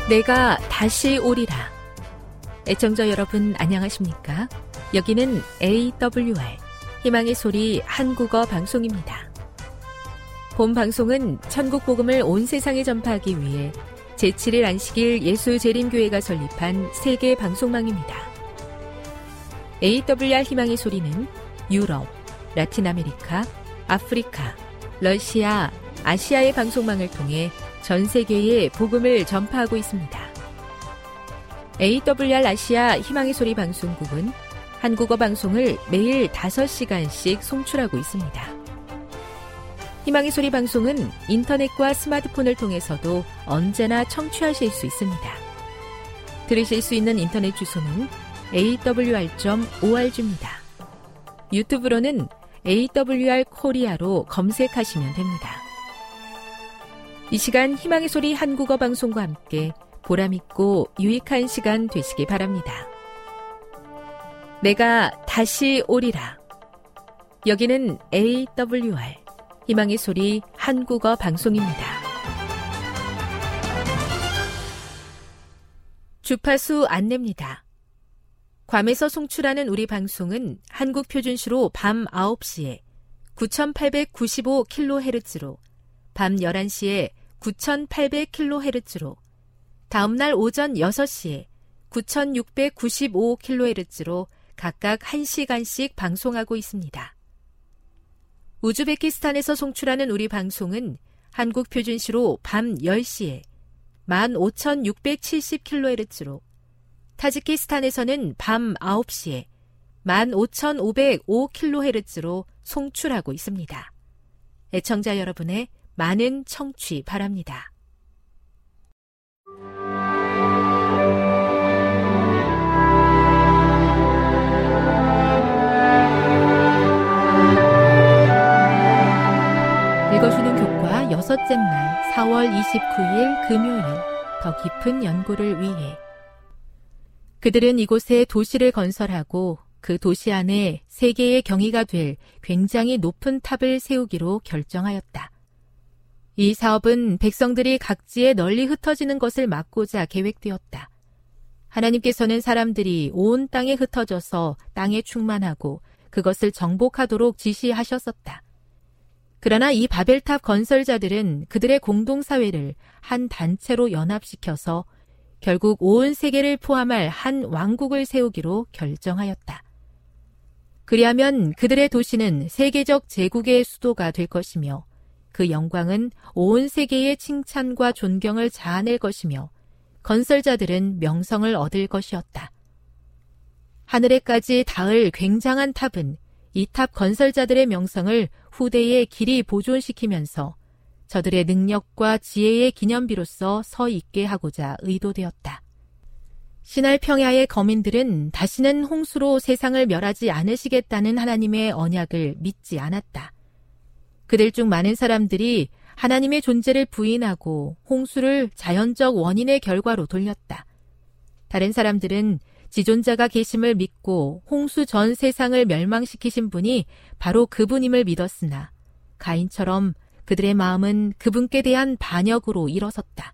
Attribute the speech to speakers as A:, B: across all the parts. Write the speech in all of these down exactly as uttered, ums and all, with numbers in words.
A: 내가 다시 오리라. 애청자 여러분 안녕하십니까? 여기는 에이더블유알 희망의 소리 한국어 방송입니다. 본 방송은 천국 복음을 온 세상에 전파하기 위해 제칠 일 안식일 예수재림교회가 설립한 세계 방송망입니다. 에이더블유알 희망의 소리는 유럽, 라틴 아메리카, 아프리카, 러시아, 아시아의 방송망을 통해 전 세계에 복음을 전파하고 있습니다. 에이더블유알 아시아 희망의 소리 방송국은 한국어 방송을 매일 다섯 시간씩 송출하고 있습니다. 희망의 소리 방송은 인터넷과 스마트폰을 통해서도 언제나 청취하실 수 있습니다. 들으실 수 있는 인터넷 주소는 에이더블유알 닷 오알지입니다. 유튜브로는 에이더블유알 코리아로 검색하시면 됩니다. 이 시간 희망의 소리 한국어 방송과 함께 보람있고 유익한 시간 되시기 바랍니다. 내가 다시 오리라. 여기는 에이더블유알 희망의 소리 한국어 방송입니다. 주파수 안내입니다. 괌에서 송출하는 우리 방송은 한국 표준시로 밤 아홉 시에 구천팔백구십오 킬로헤르츠로, 밤 열한 시에 구천팔백 킬로헤르츠로, 다음날 오전 여섯 시에 구천육백구십오 킬로헤르츠로 각각 한 시간씩 방송하고 있습니다. 우즈베키스탄에서 송출하는 우리 방송은 한국 표준시로 밤 열 시에 만 오천육백칠십 킬로헤르츠로, 타지키스탄에서는 밤 아홉 시에 만 오천오백오 킬로헤르츠로 송출하고 있습니다. 애청자 여러분의 많은 청취 바랍니다. 읽어주는 교과 여섯째 날 사월 이십구일 금요일, 더 깊은 연구를 위해. 그들은 이곳에 도시를 건설하고 그 도시 안에 세계의 경이가 될 굉장히 높은 탑을 세우기로 결정하였다. 이 사업은 백성들이 각지에 널리 흩어지는 것을 막고자 계획되었다. 하나님께서는 사람들이 온 땅에 흩어져서 땅에 충만하고 그것을 정복하도록 지시하셨었다. 그러나 이 바벨탑 건설자들은 그들의 공동사회를 한 단체로 연합시켜서 결국 온 세계를 포함할 한 왕국을 세우기로 결정하였다. 그리하면 그들의 도시는 세계적 제국의 수도가 될 것이며 그 영광은 온 세계의 칭찬과 존경을 자아낼 것이며 건설자들은 명성을 얻을 것이었다. 하늘에까지 닿을 굉장한 탑은 이 탑 건설자들의 명성을 후대에 길이 보존시키면서 저들의 능력과 지혜의 기념비로서 서 있게 하고자 의도되었다. 신할 평야의 거민들은 다시는 홍수로 세상을 멸하지 않으시겠다는 하나님의 언약을 믿지 않았다. 그들 중 많은 사람들이 하나님의 존재를 부인하고 홍수를 자연적 원인의 결과로 돌렸다. 다른 사람들은 지존자가 계심을 믿고 홍수 전 세상을 멸망시키신 분이 바로 그분임을 믿었으나 가인처럼 그들의 마음은 그분께 대한 반역으로 일어섰다.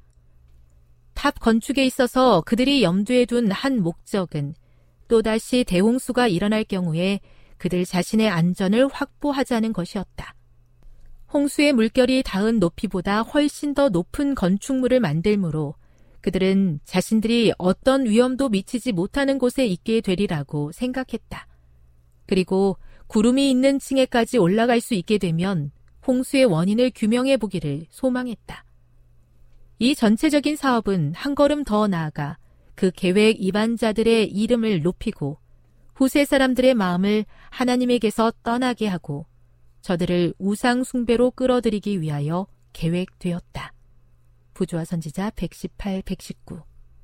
A: 탑 건축에 있어서 그들이 염두에 둔 한 목적은 또다시 대홍수가 일어날 경우에 그들 자신의 안전을 확보하자는 것이었다. 홍수의 물결이 닿은 높이보다 훨씬 더 높은 건축물을 만들므로 그들은 자신들이 어떤 위험도 미치지 못하는 곳에 있게 되리라고 생각했다. 그리고 구름이 있는 층에까지 올라갈 수 있게 되면 홍수의 원인을 규명해 보기를 소망했다. 이 전체적인 사업은 한 걸음 더 나아가 그 계획 이반자들의 이름을 높이고 후세 사람들의 마음을 하나님에게서 떠나게 하고 저들을 우상 숭배로 끌어들이기 위하여 계획되었다. 부조화 선지자 백십팔, 백십구.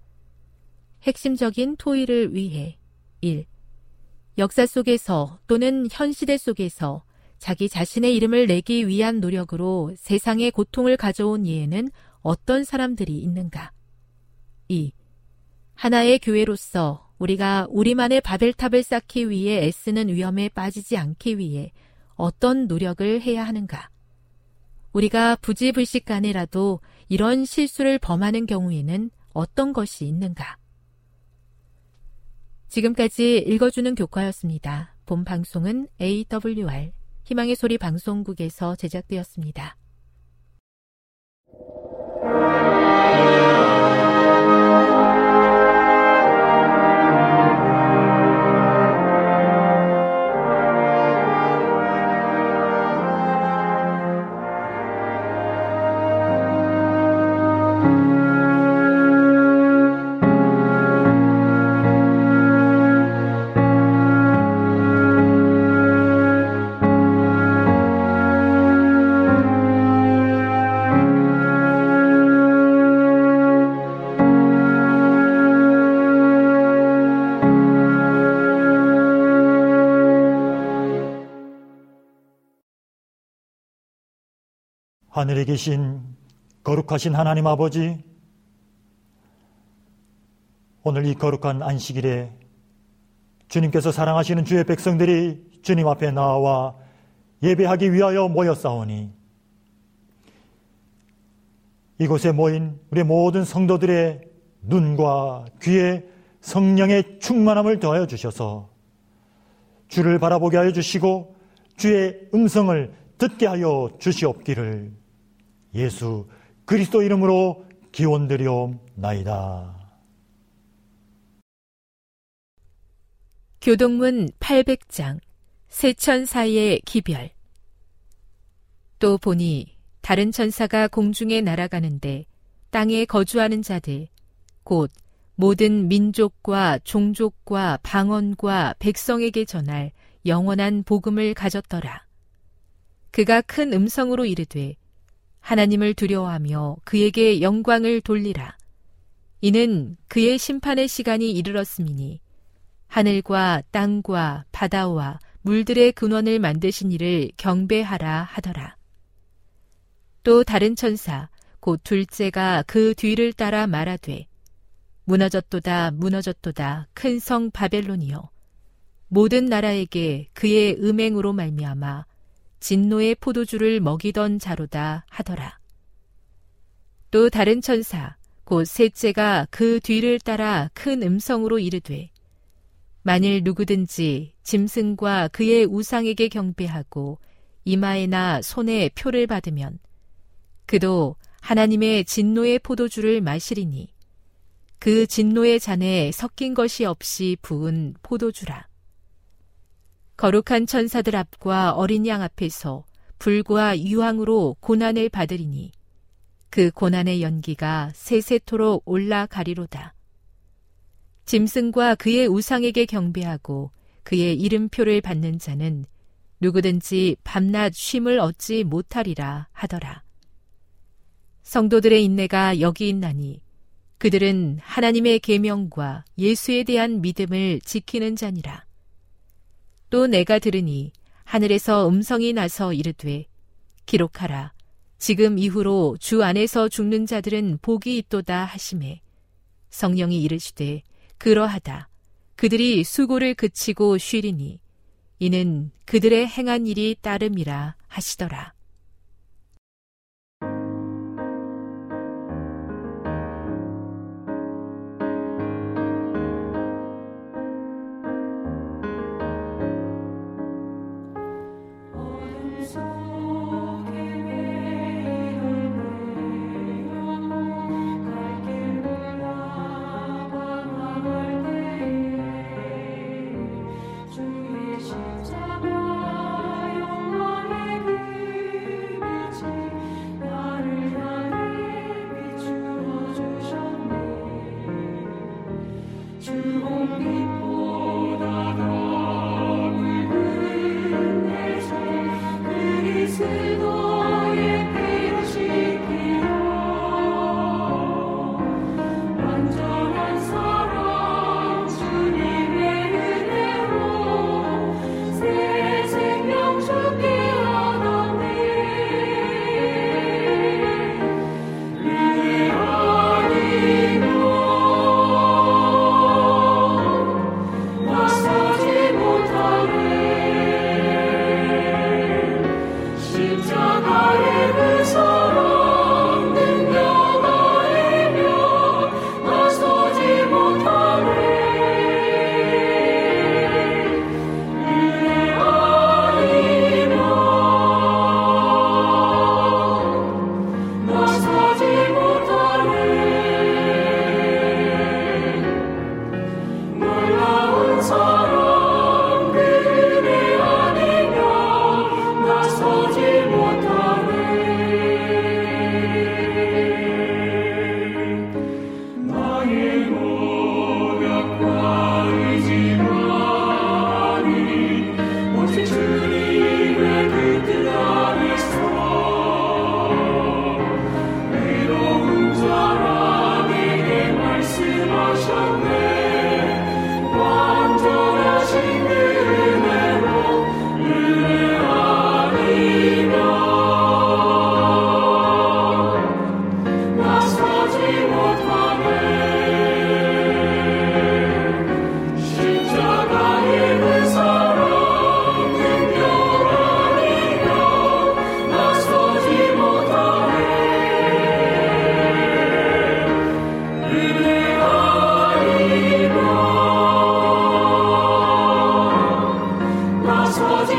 A: 핵심적인 토의를 위해. 일. 역사 속에서 또는 현 시대 속에서 자기 자신의 이름을 내기 위한 노력으로 세상에 고통을 가져온 예에는 어떤 사람들이 있는가? 이. 하나의 교회로서 우리가 우리만의 바벨탑을 쌓기 위해 애쓰는 위험에 빠지지 않기 위해 어떤 노력을 해야 하는가? 우리가 부지불식간에라도 이런 실수를 범하는 경우에는 어떤 것이 있는가? 지금까지 읽어주는 교과였습니다. 본 방송은 에이더블유알 희망의 소리 방송국에서 제작되었습니다.
B: 하늘에 계신 거룩하신 하나님 아버지, 오늘 이 거룩한 안식일에 주님께서 사랑하시는 주의 백성들이 주님 앞에 나와 예배하기 위하여 모였사오니 이곳에 모인 우리 모든 성도들의 눈과 귀에 성령의 충만함을 더하여 주셔서 주를 바라보게 하여 주시고 주의 음성을 듣게 하여 주시옵기를 예수 그리스도 이름으로 기원드리옵나이다.
A: 교동문 팔백 장 세천사의 기별. 또 보니 다른 천사가 공중에 날아가는데 땅에 거주하는 자들 곧 모든 민족과 종족과 방언과 백성에게 전할 영원한 복음을 가졌더라. 그가 큰 음성으로 이르되 하나님을 두려워하며 그에게 영광을 돌리라. 이는 그의 심판의 시간이 이르렀음이니 하늘과 땅과 바다와 물들의 근원을 만드신 이를 경배하라 하더라. 또 다른 천사 곧 둘째가 그 뒤를 따라 말하되 무너졌도다 무너졌도다 큰 성 바벨론이여 모든 나라에게 그의 음행으로 말미암아 진노의 포도주를 먹이던 자로다 하더라. 또 다른 천사 곧 셋째가 그 뒤를 따라 큰 음성으로 이르되 만일 누구든지 짐승과 그의 우상에게 경배하고 이마에나 손에 표를 받으면 그도 하나님의 진노의 포도주를 마시리니 그 진노의 잔에 섞인 것이 없이 부은 포도주라. 거룩한 천사들 앞과 어린 양 앞에서 불과 유황으로 고난을 받으리니 그 고난의 연기가 세세토록 올라가리로다. 짐승과 그의 우상에게 경배하고 그의 이름표를 받는 자는 누구든지 밤낮 쉼을 얻지 못하리라 하더라. 성도들의 인내가 여기 있나니 그들은 하나님의 계명과 예수에 대한 믿음을 지키는 자니라. 또 내가 들으니 하늘에서 음성이 나서 이르되 기록하라. 지금 이후로 주 안에서 죽는 자들은 복이 있도다 하시매 성령이 이르시되 그러하다. 그들이 수고를 그치고 쉬리니 이는 그들의 행한 일이 따름이라 하시더라.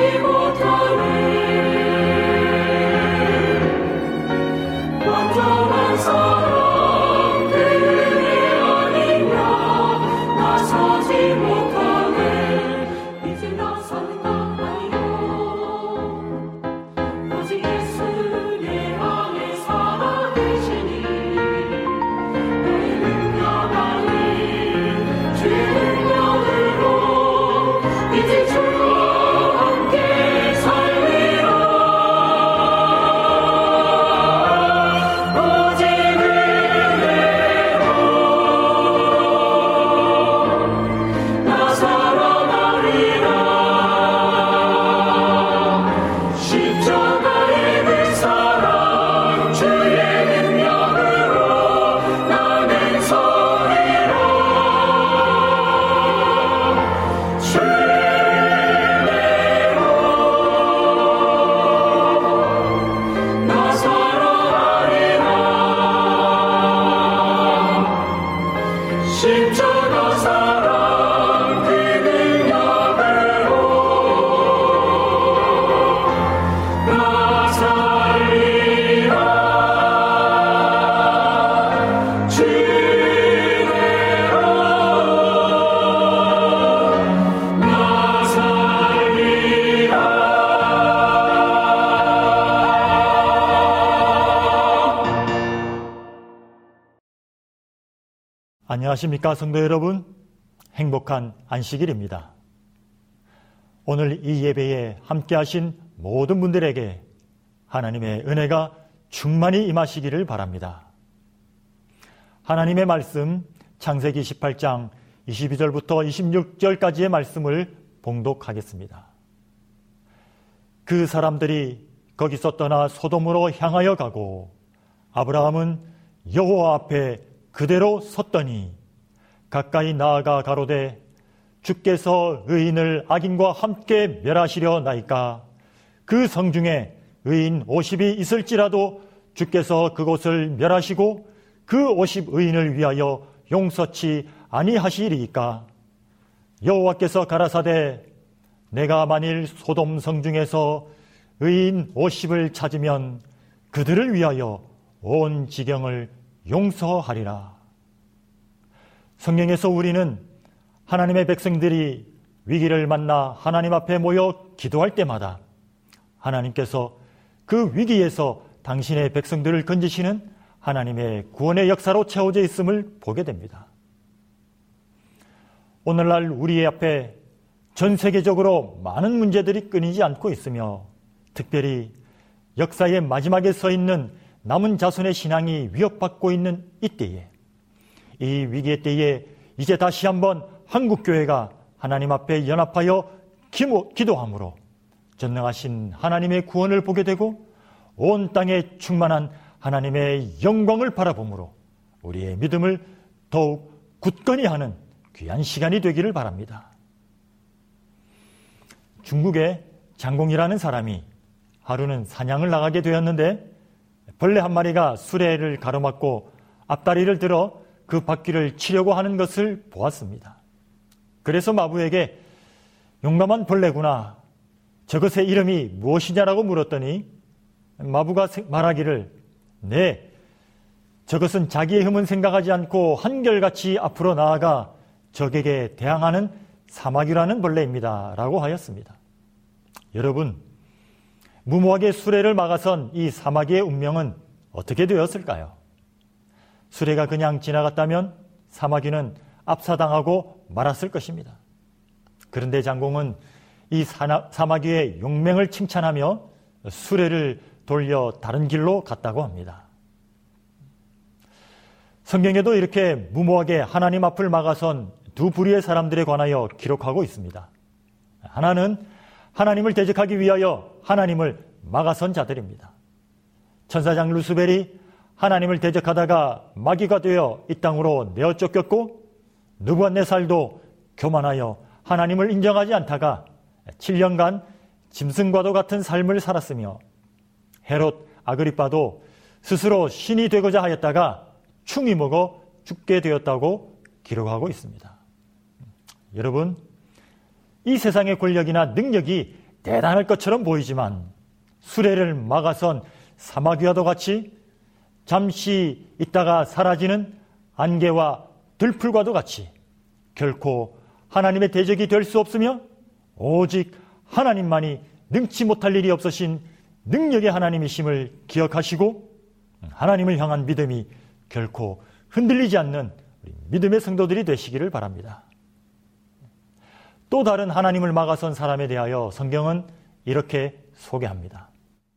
B: 안녕하십니까, 성도 여러분. 행복한 안식일입니다. 오늘 이 예배에 함께 하신 모든 분들에게 하나님의 은혜가 충만히 임하시기를 바랍니다. 하나님의 말씀 창세기 십팔 장 이십이 절부터 이십육 절까지의 말씀을 봉독하겠습니다. 그 사람들이 거기서 떠나 소돔으로 향하여 가고 아브라함은 여호와 앞에 그대로 섰더니 가까이 나아가 가로되 주께서 의인을 악인과 함께 멸하시려 나이까. 그 성 중에 의인 오십이 있을지라도 주께서 그곳을 멸하시고 그 오십 의인을 위하여 용서치 아니하시리이까. 여호와께서 가라사대 내가 만일 소돔 성 중에서 의인 오십을 찾으면 그들을 위하여 온 지경을 용서하리라. 성경에서 우리는 하나님의 백성들이 위기를 만나 하나님 앞에 모여 기도할 때마다 하나님께서 그 위기에서 당신의 백성들을 건지시는 하나님의 구원의 역사로 채워져 있음을 보게 됩니다. 오늘날 우리 앞에 전 세계적으로 많은 문제들이 끊이지 않고 있으며 특별히 역사의 마지막에 서 있는 남은 자손의 신앙이 위협받고 있는 이때에, 이 위기의 때에 이제 다시 한번 한국교회가 하나님 앞에 연합하여 기도함으로 전능하신 하나님의 구원을 보게 되고 온 땅에 충만한 하나님의 영광을 바라보므로 우리의 믿음을 더욱 굳건히 하는 귀한 시간이 되기를 바랍니다. 중국의 장공이라는 사람이 하루는 사냥을 나가게 되었는데 벌레 한 마리가 수레를 가로막고 앞다리를 들어 그 바퀴를 치려고 하는 것을 보았습니다. 그래서 마부에게 용감한 벌레구나, 저것의 이름이 무엇이냐라고 물었더니 마부가 말하기를 네, 저것은 자기의 흠은 생각하지 않고 한결같이 앞으로 나아가 적에게 대항하는 사마귀라는 벌레입니다 라고 하였습니다. 여러분, 무모하게 수레를 막아선 이 사마귀의 운명은 어떻게 되었을까요? 수레가 그냥 지나갔다면 사마귀는 압사당하고 말았을 것입니다. 그런데 장공은 이 사마귀의 용맹을 칭찬하며 수레를 돌려 다른 길로 갔다고 합니다. 성경에도 이렇게 무모하게 하나님 앞을 막아선 두 부류의 사람들에 관하여 기록하고 있습니다. 하나는 하나님을 대적하기 위하여 하나님을 막아선 자들입니다. 천사장 루스벨이 하나님을 대적하다가 마귀가 되어 이 땅으로 내어 쫓겼고, 느부갓네살도 교만하여 하나님을 인정하지 않다가 칠 년간 짐승과도 같은 삶을 살았으며, 헤롯 아그리빠도 스스로 신이 되고자 하였다가 충이 먹어 죽게 되었다고 기록하고 있습니다. 여러분, 이 세상의 권력이나 능력이 대단할 것처럼 보이지만 수레를 막아선 사마귀와도 같이 잠시 있다가 사라지는 안개와 들풀과도 같이 결코 하나님의 대적이 될 수 없으며 오직 하나님만이 능치 못할 일이 없으신 능력의 하나님이심을 기억하시고 하나님을 향한 믿음이 결코 흔들리지 않는 우리 믿음의 성도들이 되시기를 바랍니다. 또 다른 하나님을 막아선 사람에 대하여 성경은 이렇게 소개합니다.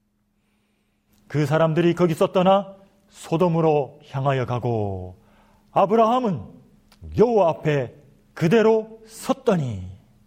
B: 그 사람들이 거기서 떠나 소돔으로 향하여 가고 아브라함은 여호와 앞에 그대로 섰더니,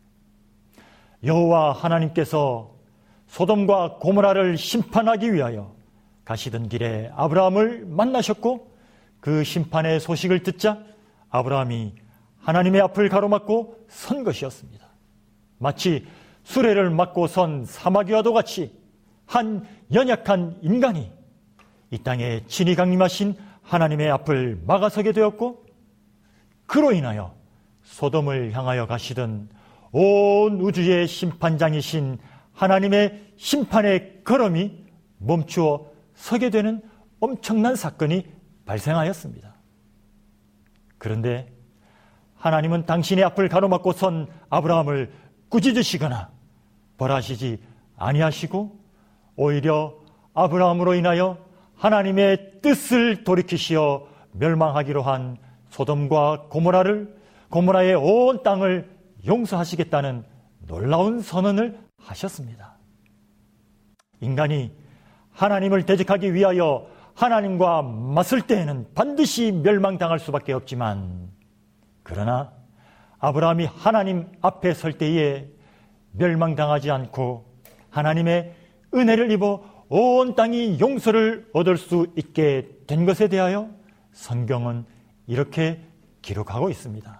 B: 여호와 하나님께서 소돔과 고모라를 심판하기 위하여 가시던 길에 아브라함을 만나셨고 그 심판의 소식을 듣자 아브라함이 하나님의 앞을 가로막고 선 것이었습니다. 마치 수레를 막고 선 사마귀와도 같이 한 연약한 인간이 이 땅에 친히 강림하신 하나님의 앞을 막아서게 되었고, 그로 인하여 소돔을 향하여 가시던 온 우주의 심판장이신 하나님의 심판의 걸음이 멈추어 서게 되는 엄청난 사건이 발생하였습니다. 그런데 하나님은 당신의 앞을 가로막고 선 아브라함을 꾸짖으시거나 벌하시지 아니하시고 오히려 아브라함으로 인하여 하나님의 뜻을 돌이키시어 멸망하기로 한 소돔과 고모라를, 고모라의 온 땅을 용서하시겠다는 놀라운 선언을 하셨습니다. 인간이 하나님을 대적하기 위하여 하나님과 맞설 때에는 반드시 멸망당할 수밖에 없지만, 그러나 아브라함이 하나님 앞에 설 때에 멸망당하지 않고 하나님의 은혜를 입어 온 땅이 용서를 얻을 수 있게 된 것에 대하여 성경은 이렇게 기록하고 있습니다.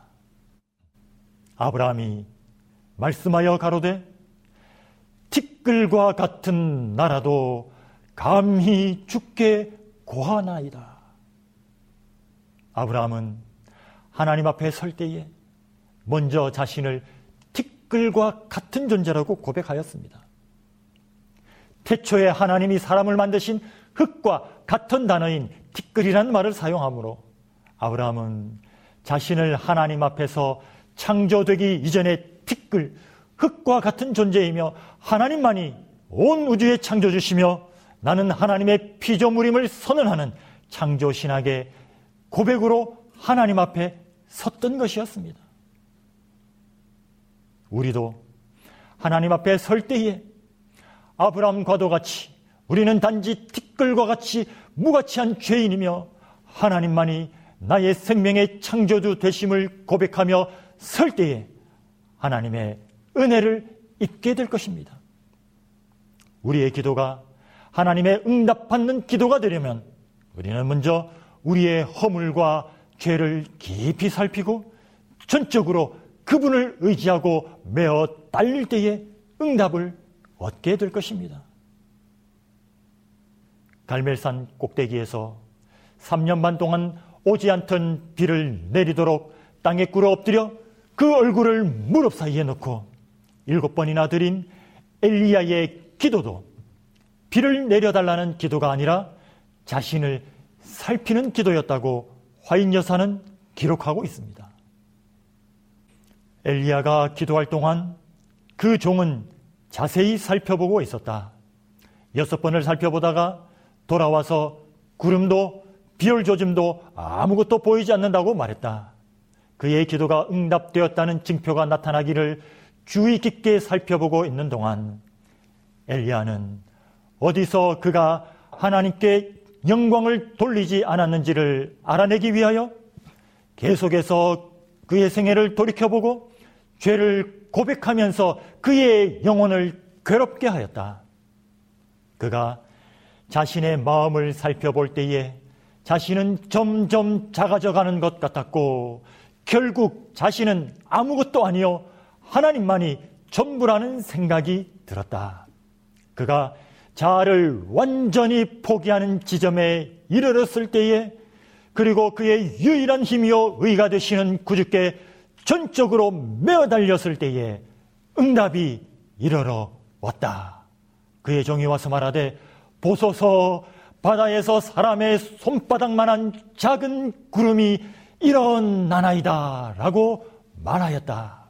B: 아브라함이 말씀하여 가로되 티끌과 같은 나라도 감히 주께 고하나이다. 아브라함은 하나님 앞에 설 때에 먼저 자신을 티끌과 같은 존재라고 고백하였습니다. 태초에 하나님이 사람을 만드신 흙과 같은 단어인 티끌이라는 말을 사용하므로 아브라함은 자신을 하나님 앞에서 창조되기 이전의 티끌, 흙과 같은 존재이며 하나님만이 온 우주의 창조주시며 나는 하나님의 피조물임을 선언하는 창조신학의 고백으로 하나님 앞에 섰던 것이었습니다. 우리도 하나님 앞에 설 때에 아브라함과도 같이 우리는 단지 티끌과 같이 무가치한 죄인이며 하나님만이 나의 생명의 창조주 되심을 고백하며 설 때에 하나님의 은혜를 입게 될 것입니다. 우리의 기도가 하나님의 응답받는 기도가 되려면 우리는 먼저 우리의 허물과 죄를 깊이 살피고 전적으로 그분을 의지하고 매어 달릴 때에 응답을 얻게 될 것입니다. 갈멜산 꼭대기에서 삼 년 반 동안 오지 않던 비를 내리도록 땅에 꿇어 엎드려 그 얼굴을 무릎 사이에 넣고 일곱 번이나 드린 엘리야의 기도도 비를 내려달라는 기도가 아니라 자신을 살피는 기도였다고 화인 여사는 기록하고 있습니다. 엘리야가 기도할 동안 그 종은 자세히 살펴보고 있었다. 여섯 번을 살펴보다가 돌아와서 구름도 비올 조짐도 아무것도 보이지 않는다고 말했다. 그의 기도가 응답되었다는 징표가 나타나기를 주의 깊게 살펴보고 있는 동안 엘리야는 어디서 그가 하나님께 영광을 돌리지 않았는지를 알아내기 위하여 계속해서 그의 생애를 돌이켜보고 죄를 고백하면서 그의 영혼을 괴롭게 하였다. 그가 자신의 마음을 살펴볼 때에 자신은 점점 작아져가는 것 같았고 결국 자신은 아무것도 아니요 하나님만이 전부라는 생각이 들었다. 그가 자아를 완전히 포기하는 지점에 이르렀을 때에 그리고 그의 유일한 힘이요 의가 되시는 구주께 전적으로 메어 달렸을 때에 응답이 이르러 왔다. 그의 종이 와서 말하되 보소서, 바다에서 사람의 손바닥만한 작은 구름이 일어나나이다 라고 말하였다.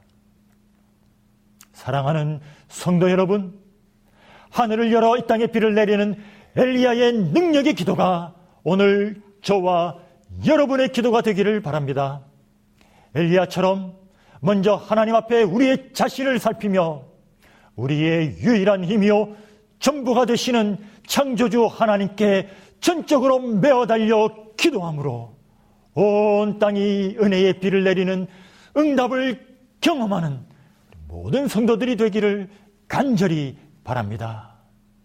B: 사랑하는 성도 여러분, 하늘을 열어 이 땅에 비를 내리는 엘리야의 능력의 기도가 오늘 저와 여러분의 기도가 되기를 바랍니다. 엘리야처럼 먼저 하나님 앞에 우리의 자신을 살피며 우리의 유일한 힘이요 전부가 되시는 창조주 하나님께 전적으로 메어 달려 기도함으로 온 땅이 은혜의 비를 내리는 응답을 경험하는 모든 성도들이 되기를 간절히 바랍니다.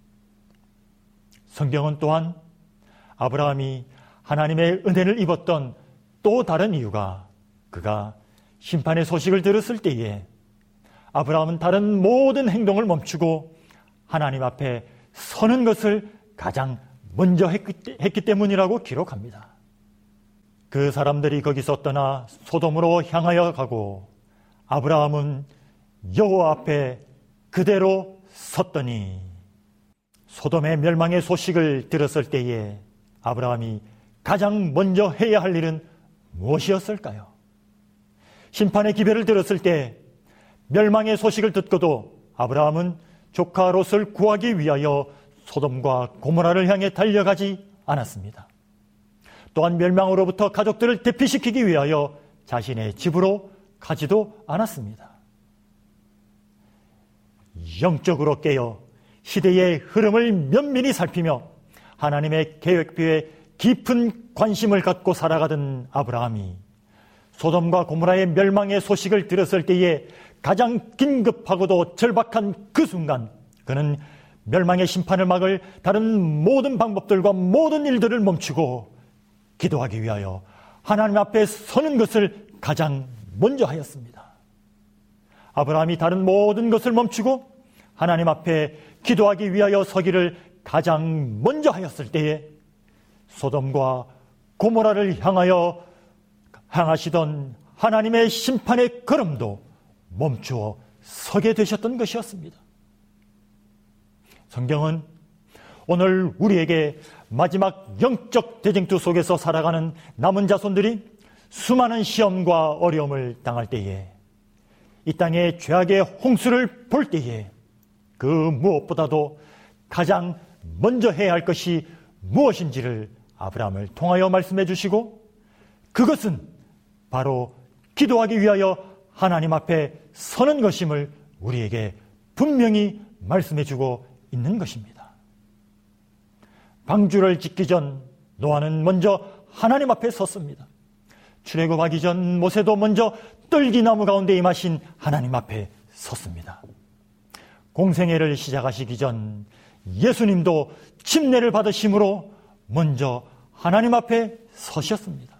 B: 성경은 또한 아브라함이 하나님의 은혜를 입었던 또 다른 이유가 그가 심판의 소식을 들었을 때에 아브라함은 다른 모든 행동을 멈추고 하나님 앞에 서는 것을 가장 먼저 했기, 했기 때문이라고 기록합니다. 그 사람들이 거기서 떠나 소돔으로 향하여 가고 아브라함은 여호와 앞에 그대로 섰더니 소돔의 멸망의 소식을 들었을 때에 아브라함이 가장 먼저 해야 할 일은 무엇이었을까요? 심판의 기별을 들었을 때 멸망의 소식을 듣고도 아브라함은 조카 롯을 구하기 위하여 소돔과 고모라를 향해 달려가지 않았습니다. 또한 멸망으로부터 가족들을 대피시키기 위하여 자신의 집으로 가지도 않았습니다. 영적으로 깨어 시대의 흐름을 면밀히 살피며 하나님의 계획표에 깊은 관심을 갖고 살아가던 아브라함이 소돔과 고모라의 멸망의 소식을 들었을 때에 가장 긴급하고도 절박한 그 순간 그는 멸망의 심판을 막을 다른 모든 방법들과 모든 일들을 멈추고 기도하기 위하여 하나님 앞에 서는 것을 가장 먼저 하였습니다. 아브라함이 다른 모든 것을 멈추고 하나님 앞에 기도하기 위하여 서기를 가장 먼저 하였을 때에 소돔과 고모라를 향하여 향하시던 하나님의 심판의 걸음도 멈추어 서게 되셨던 것이었습니다. 성경은 오늘 우리에게 마지막 영적 대쟁투 속에서 살아가는 남은 자손들이 수많은 시험과 어려움을 당할 때에 이 땅의 죄악의 홍수를 볼 때에 그 무엇보다도 가장 먼저 해야 할 것이 무엇인지를 아브라함을 통하여 말씀해 주시고 그것은 바로 기도하기 위하여 하나님 앞에 서는 것임을 우리에게 분명히 말씀해 주고 있는 것입니다. 방주를 짓기 전 노아는 먼저 하나님 앞에 섰습니다. 출애굽하기 전 모세도 먼저 떨기나무 가운데 임하신 하나님 앞에 섰습니다. 공생애를 시작하시기 전 예수님도 침례를 받으심으로 먼저 하나님 앞에 서셨습니다.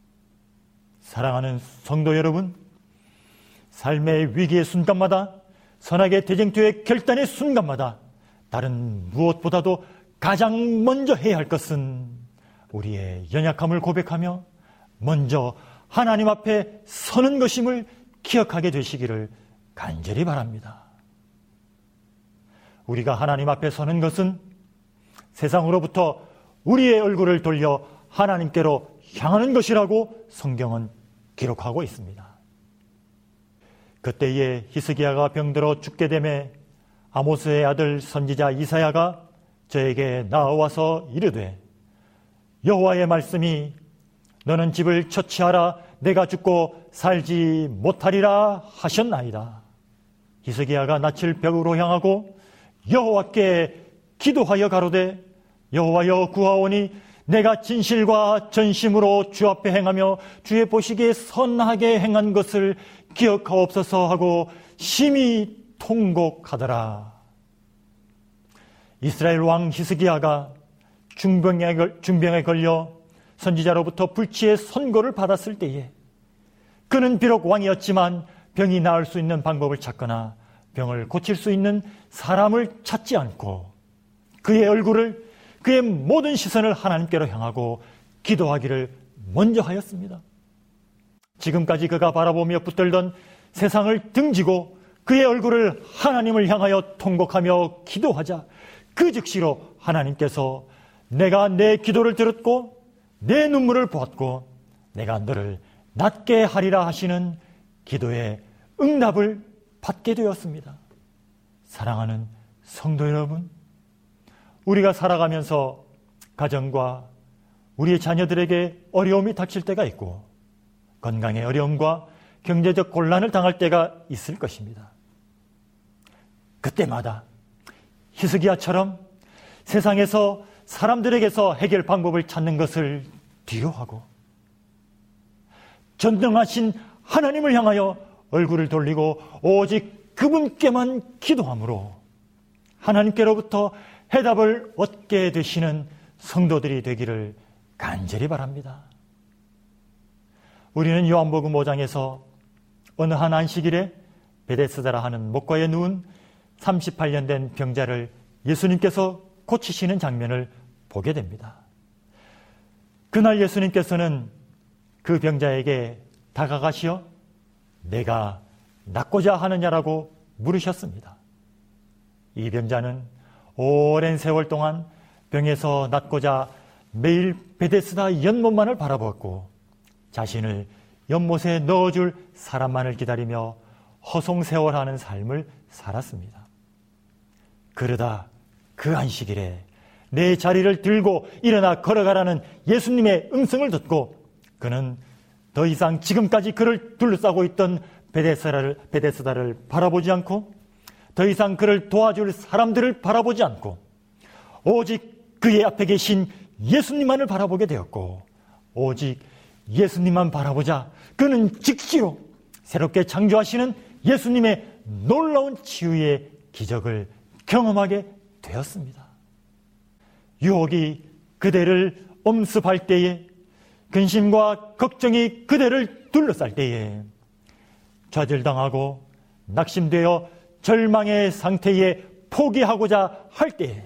B: 사랑하는 성도 여러분, 삶의 위기의 순간마다 선악의 대쟁투의 결단의 순간마다 다른 무엇보다도 가장 먼저 해야 할 것은 우리의 연약함을 고백하며 먼저 하나님 앞에 서는 것임을 기억하게 되시기를 간절히 바랍니다. 우리가 하나님 앞에 서는 것은 세상으로부터 우리의 얼굴을 돌려 하나님께로 향하는 것이라고 성경은 기록하고 있습니다. 그때에 히스기야가 병들어 죽게 되매 아모스의 아들 선지자 이사야가 저에게 나와서 이르되 여호와의 말씀이 너는 집을 처치하라 내가 죽고 살지 못하리라 하셨나이다. 히스기야가 낯을 벽으로 향하고 여호와께 기도하여 가로되 여호와여 구하오니 내가 진실과 전심으로 주 앞에 행하며 주의 보시기에 선하게 행한 것을 기억하옵소서 하고 심히 통곡하더라. 이스라엘 왕 히스기야가 중병에, 중병에 걸려 선지자로부터 불치의 선고를 받았을 때에 그는 비록 왕이었지만 병이 나을 수 있는 방법을 찾거나 병을 고칠 수 있는 사람을 찾지 않고 그의 얼굴을 그의 모든 시선을 하나님께로 향하고 기도하기를 먼저 하였습니다. 지금까지 그가 바라보며 붙들던 세상을 등지고 그의 얼굴을 하나님을 향하여 통곡하며 기도하자 그 즉시로 하나님께서 내가 내 기도를 들었고 내 눈물을 보았고 내가 너를 낫게 하리라 하시는 기도의 응답을 받게 되었습니다. 사랑하는 성도 여러분, 우리가 살아가면서 가정과 우리의 자녀들에게 어려움이 닥칠 때가 있고 건강의 어려움과 경제적 곤란을 당할 때가 있을 것입니다. 그때마다 히스기야처럼 세상에서 사람들에게서 해결 방법을 찾는 것을 뒤로하고 전능하신 하나님을 향하여 얼굴을 돌리고 오직 그분께만 기도함으로 하나님께로부터 해답을 얻게 되시는 성도들이 되기를 간절히 바랍니다. 우리는 요한복음 오 장에서 어느 한 안식일에 베데스다라 하는 목과에 누운 삼십팔 년 된 병자를 예수님께서 고치시는 장면을 보게 됩니다. 그날 예수님께서는 그 병자에게 다가가시어 내가 낫고자 하느냐라고 물으셨습니다. 이 병자는 오랜 세월 동안 병에서 낫고자 매일 베데스다 연못만을 바라보았고 자신을 연못에 넣어줄 사람만을 기다리며 허송세월하는 삶을 살았습니다. 그러다 그 안식일에 내 자리를 들고 일어나 걸어가라는 예수님의 음성을 듣고 그는 더 이상 지금까지 그를 둘러싸고 있던 베데스다를, 베데스다를 바라보지 않고 더 이상 그를 도와줄 사람들을 바라보지 않고 오직 그의 앞에 계신 예수님만을 바라보게 되었고 오직 예수님만 바라보자 그는 즉시로 새롭게 창조하시는 예수님의 놀라운 치유의 기적을 경험하게 되었습니다. 유혹이 그대를 엄습할 때에 근심과 걱정이 그대를 둘러쌀 때에 좌절당하고 낙심되어 절망의 상태에 포기하고자 할 때에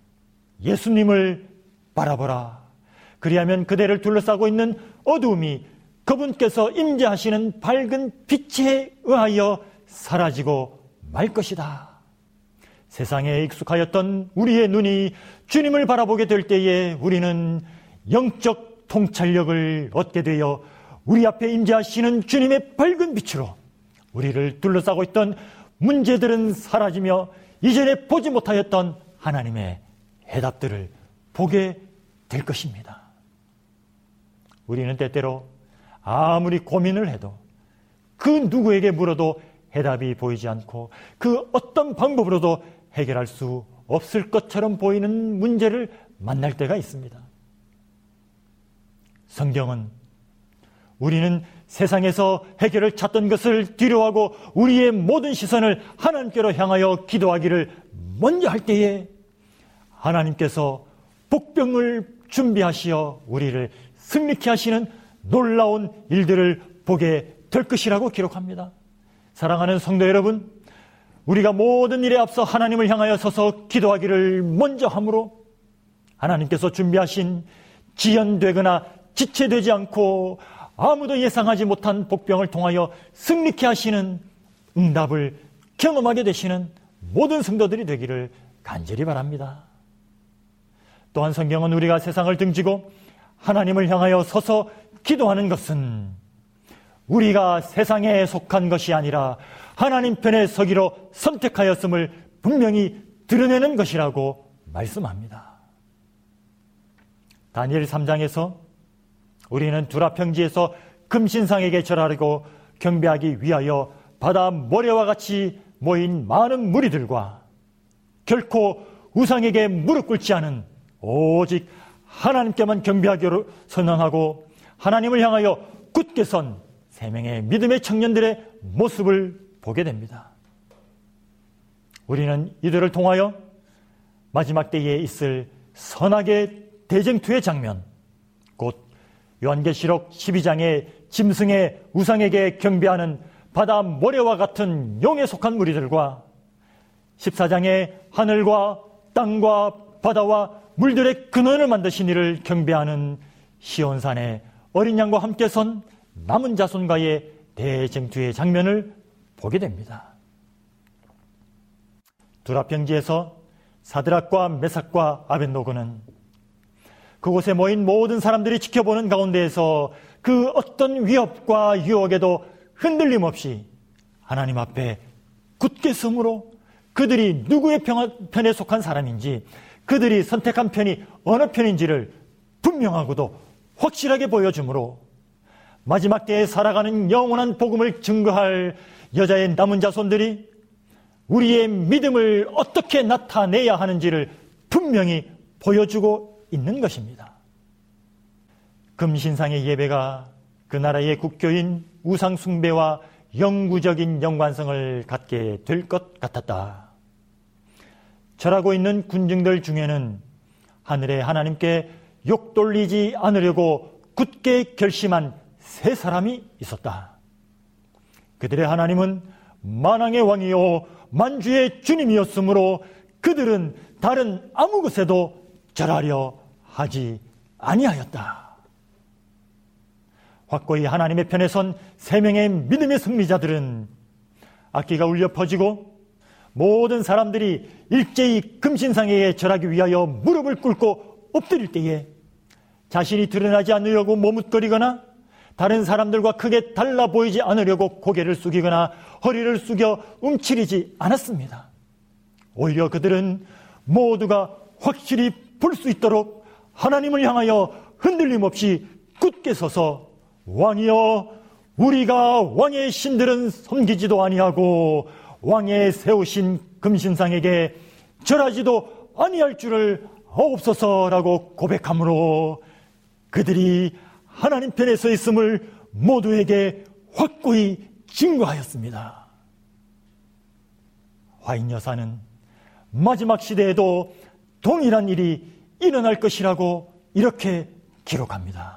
B: 예수님을 바라보라. 그리하면 그대를 둘러싸고 있는 어두움이 그분께서 임재하시는 밝은 빛에 의하여 사라지고 말 것이다. 세상에 익숙하였던 우리의 눈이 주님을 바라보게 될 때에 우리는 영적 통찰력을 얻게 되어 우리 앞에 임재하시는 주님의 밝은 빛으로 우리를 둘러싸고 있던 문제들은 사라지며 이전에 보지 못하였던 하나님의 해답들을 보게 될 것입니다. 우리는 때때로 아무리 고민을 해도 그 누구에게 물어도 해답이 보이지 않고 그 어떤 방법으로도 해결할 수 없을 것처럼 보이는 문제를 만날 때가 있습니다. 성경은 우리는 세상에서 해결을 찾던 것을 뒤로하고 우리의 모든 시선을 하나님께로 향하여 기도하기를 먼저 할 때에 하나님께서 복병을 준비하시어 우리를 승리케 하시는 놀라운 일들을 보게 될 것이라고 기록합니다. 사랑하는 성도 여러분, 우리가 모든 일에 앞서 하나님을 향하여 서서 기도하기를 먼저 함으로 하나님께서 준비하신 지연되거나 지체되지 않고 아무도 예상하지 못한 복병을 통하여 승리케 하시는 응답을 경험하게 되시는 모든 성도들이 되기를 간절히 바랍니다. 또한 성경은 우리가 세상을 등지고 하나님을 향하여 서서 기도하는 것은 우리가 세상에 속한 것이 아니라 하나님 편에 서기로 선택하였음을 분명히 드러내는 것이라고 말씀합니다. 다니엘 삼 장에서 우리는 두라 평지에서 금신상에게 절하고 경배하기 위하여 바다 모래와 같이 모인 많은 무리들과 결코 우상에게 무릎 꿇지 않은 오직 하나님께만 경배하기로 선언하고 하나님을 향하여 굳게 선 세 명의 믿음의 청년들의 모습을 보게 됩니다. 우리는 이들을 통하여 마지막 때에 있을 선악의 대쟁투의 장면, 곧 요한계시록 십이 장의 짐승의 우상에게 경배하는 바다 모래와 같은 용에 속한 무리들과 십사 장의 하늘과 땅과 바다와 물들의 근원을 만드신 이를 경배하는 시온산의 어린 양과 함께 선 남은 자손과의 대쟁투의 장면을 보게 됩니다. 두라평지에서 사드락과 메삭과 아벳노고는 그곳에 모인 모든 사람들이 지켜보는 가운데에서 그 어떤 위협과 유혹에도 흔들림 없이 하나님 앞에 굳게 섬으로 그들이 누구의 편에 속한 사람인지, 그들이 선택한 편이 어느 편인지를 분명하고도 확실하게 보여주므로 마지막 때에 살아가는 영원한 복음을 증거할 여자의 남은 자손들이 우리의 믿음을 어떻게 나타내야 하는지를 분명히 보여주고 있는 것입니다. 금신상의 예배가 그 나라의 국교인 우상 숭배와 영구적인 연관성을 갖게 될 것 같았다. 절하고 있는 군중들 중에는 하늘의 하나님께 욕돌리지 않으려고 굳게 결심한 세 사람이 있었다. 그들의 하나님은 만왕의 왕이요 만주의 주님이었으므로 그들은 다른 아무 것에도 절하려 하지 아니하였다. 확고히 하나님의 편에 선 세 명의 믿음의 승리자들은 악기가 울려 퍼지고 모든 사람들이 일제히 금신상에 절하기 위하여 무릎을 꿇고 엎드릴 때에 자신이 드러나지 않으려고 머뭇거리거나 다른 사람들과 크게 달라 보이지 않으려고 고개를 숙이거나 허리를 숙여 움츠리지 않았습니다. 오히려 그들은 모두가 확실히 볼 수 있도록 하나님을 향하여 흔들림 없이 굳게 서서 왕이여, 우리가 왕의 신들은 섬기지도 아니하고 왕의 세우신 금신상에게 절하지도 아니할 줄을 아옵소서라고 고백함으로 그들이 하나님 편에 서 있음을 모두에게 확고히 증거하였습니다. 화인 여사는 마지막 시대에도 동일한 일이 일어날 것이라고 이렇게 기록합니다.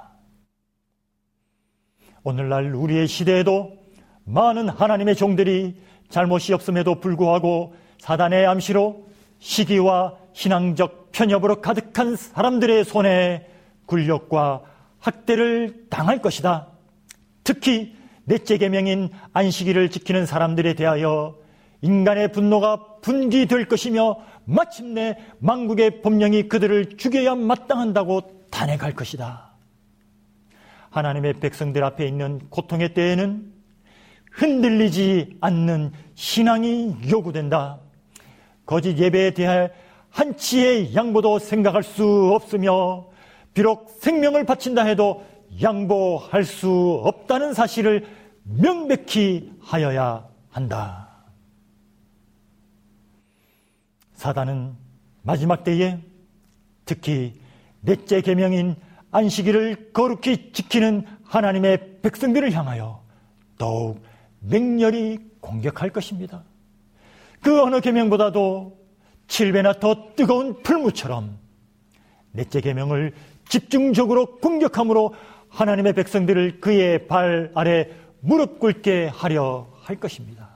B: 오늘날 우리의 시대에도 많은 하나님의 종들이 잘못이 없음에도 불구하고 사단의 암시로 시기와 신앙적 편협으로 가득한 사람들의 손에 굴욕과 학대를 당할 것이다. 특히 넷째 계명인 안식일을 지키는 사람들에 대하여 인간의 분노가 분기될 것이며 마침내 만국의 법령이 그들을 죽여야 마땅한다고 단행할 것이다. 하나님의 백성들 앞에 있는 고통의 때에는 흔들리지 않는 신앙이 요구된다. 거짓 예배에 대해 한치의 양보도 생각할 수 없으며 비록 생명을 바친다 해도 양보할 수 없다는 사실을 명백히 하여야 한다. 사단은 마지막 때에 특히 넷째 계명인 안식일을 거룩히 지키는 하나님의 백성들을 향하여 더욱 맹렬히 공격할 것입니다. 그 어느 계명보다도 칠 배나 더 뜨거운 풀무처럼 넷째 계명을 집중적으로 공격함으로 하나님의 백성들을 그의 발 아래 무릎 꿇게 하려 할 것입니다.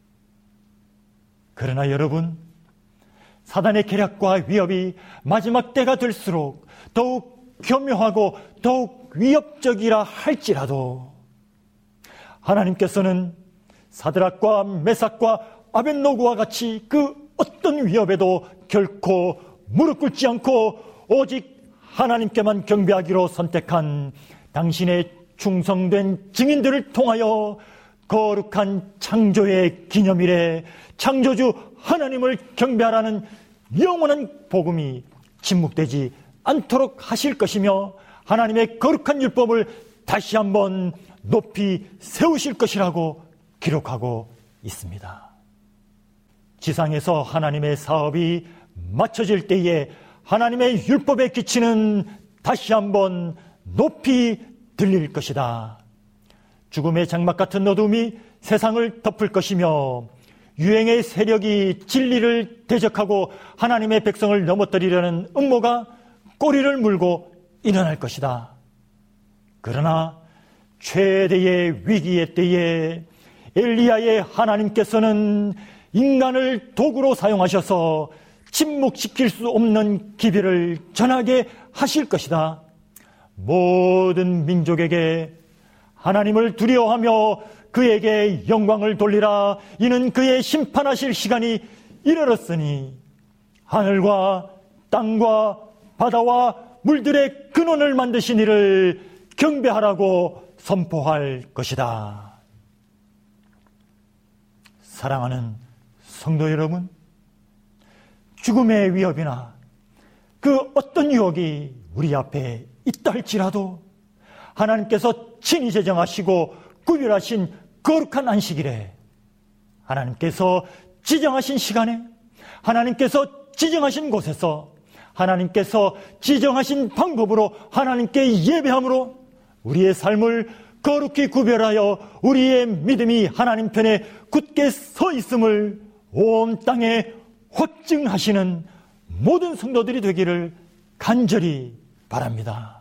B: 그러나 여러분, 사단의 계략과 위협이 마지막 때가 될수록 더욱 교묘하고 더욱 위협적이라 할지라도 하나님께서는 사드락과 메삭과 아벳노고와 같이 그 어떤 위협에도 결코 무릎 꿇지 않고 오직 하나님께만 경배하기로 선택한 당신의 충성된 증인들을 통하여 거룩한 창조의 기념일에 창조주 하나님을 경배하라는 영원한 복음이 침묵되지 않도록 하실 것이며 하나님의 거룩한 율법을 다시 한번 높이 세우실 것이라고 기록하고 있습니다. 지상에서 하나님의 사업이 마쳐질 때에 하나님의 율법에 기치는 다시 한번 높이 들릴 것이다. 죽음의 장막 같은 어둠이 세상을 덮을 것이며 유행의 세력이 진리를 대적하고 하나님의 백성을 넘어뜨리려는 음모가 꼬리를 물고 일어날 것이다. 그러나 최대의 위기의 때에 엘리야의 하나님께서는 인간을 도구로 사용하셔서 침묵시킬 수 없는 기별을 전하게 하실 것이다. 모든 민족에게 하나님을 두려워하며 그에게 영광을 돌리라. 이는 그의 심판하실 시간이 이르렀으니 하늘과 땅과 바다와 물들의 근원을 만드신 이를 경배하라고 선포할 것이다. 사랑하는 성도 여러분, 죽음의 위협이나 그 어떤 유혹이 우리 앞에 있다 할지라도 하나님께서 친히 제정하시고 구별하신 거룩한 안식일에 하나님께서 지정하신 시간에 하나님께서 지정하신 곳에서 하나님께서 지정하신 방법으로 하나님께 예배함으로 우리의 삶을 거룩히 구별하여 우리의 믿음이 하나님 편에 굳게 서 있음을 온 땅에 확증하시는 모든 성도들이 되기를 간절히 바랍니다.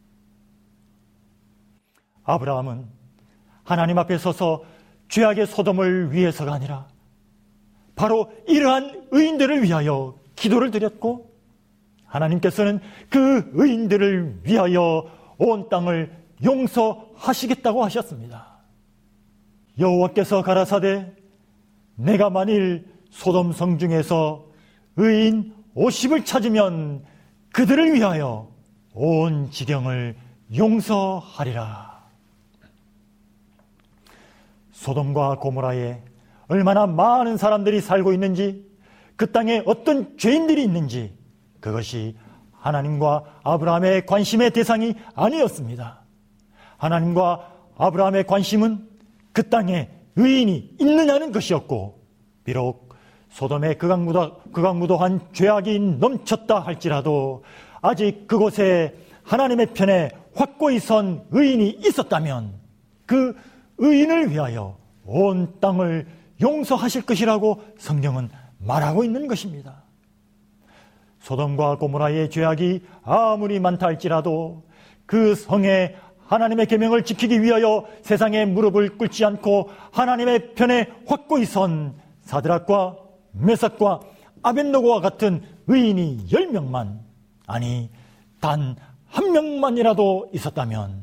B: 아브라함은 하나님 앞에 서서 죄악의 소돔을 위해서가 아니라 바로 이러한 의인들을 위하여 기도를 드렸고, 하나님께서는 그 의인들을 위하여 온 땅을 용서하시겠다고 하셨습니다. 여호와께서 가라사대 내가 만일 소돔 성 중에서 의인 오십을 찾으면 그들을 위하여 온 지경을 용서하리라. 소돔과 고모라에 얼마나 많은 사람들이 살고 있는지, 그 땅에 어떤 죄인들이 있는지 그것이 하나님과 아브라함의 관심의 대상이 아니었습니다. 하나님과 아브라함의 관심은 그 땅에 의인이 있느냐는 것이었고, 비록 소돔에 극악무도, 극악무도한 죄악이 넘쳤다 할지라도 아직 그곳에 하나님의 편에 확고히 선 의인이 있었다면 그 의인을 위하여 온 땅을 용서하실 것이라고 성경은 말하고 있는 것입니다. 소돔과 고모라의 죄악이 아무리 많다 할지라도 그 성에 하나님의 계명을 지키기 위하여 세상에 무릎을 꿇지 않고 하나님의 편에 확고히 선 사드락과 메삭과 아벳노고와 같은 의인이 열 명만, 아니 단 한 명만이라도 있었다면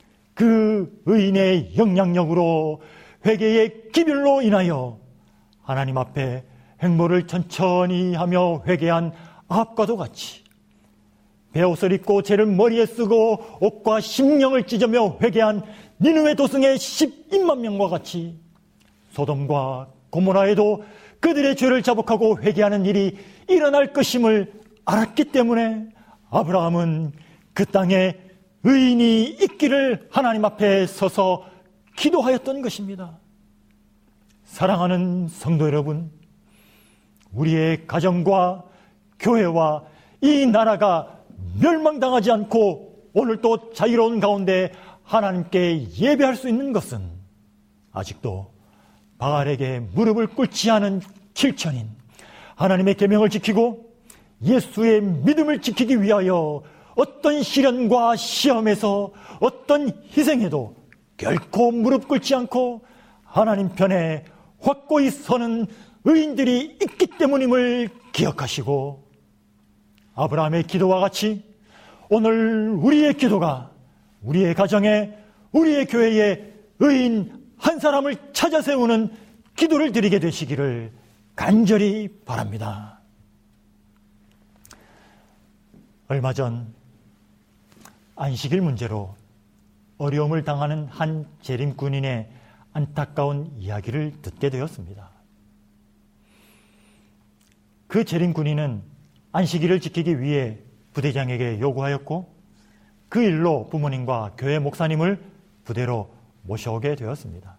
B: 그 의인의 영향력으로 회개의 기별로 인하여 하나님 앞에 행보를 천천히 하며 회개한 아합과도 같이, 베옷을 입고 죄를 머리에 쓰고 옷과 심령을 찢으며 회개한 니느웨 도성의 십이만 명과 같이 소돔과 고모라에도 그들의 죄를 자복하고 회개하는 일이 일어날 것임을 알았기 때문에 아브라함은 그 땅에 의인이 있기를 하나님 앞에 서서 기도하였던 것입니다. 사랑하는 성도 여러분, 우리의 가정과 교회와 이 나라가 멸망당하지 않고 오늘도 자유로운 가운데 하나님께 예배할 수 있는 것은 아직도 바알에게 무릎을 꿇지 않은 킬천인 하나님의 계명을 지키고 예수의 믿음을 지키기 위하여 어떤 시련과 시험에서 어떤 희생에도 결코 무릎 꿇지 않고 하나님 편에 확고히 서는 의인들이 있기 때문임을 기억하시고, 아브라함의 기도와 같이 오늘 우리의 기도가 우리의 가정에, 우리의 교회에 의인 한 사람을 찾아 세우는 기도를 드리게 되시기를 간절히 바랍니다. 얼마 전 안식일 문제로 어려움을 당하는 한 재림 군인의 안타까운 이야기를 듣게 되었습니다. 그 재림 군인은 안식일을 지키기 위해 부대장에게 요구하였고, 그 일로 부모님과 교회 목사님을 부대로 모셔오게 되었습니다.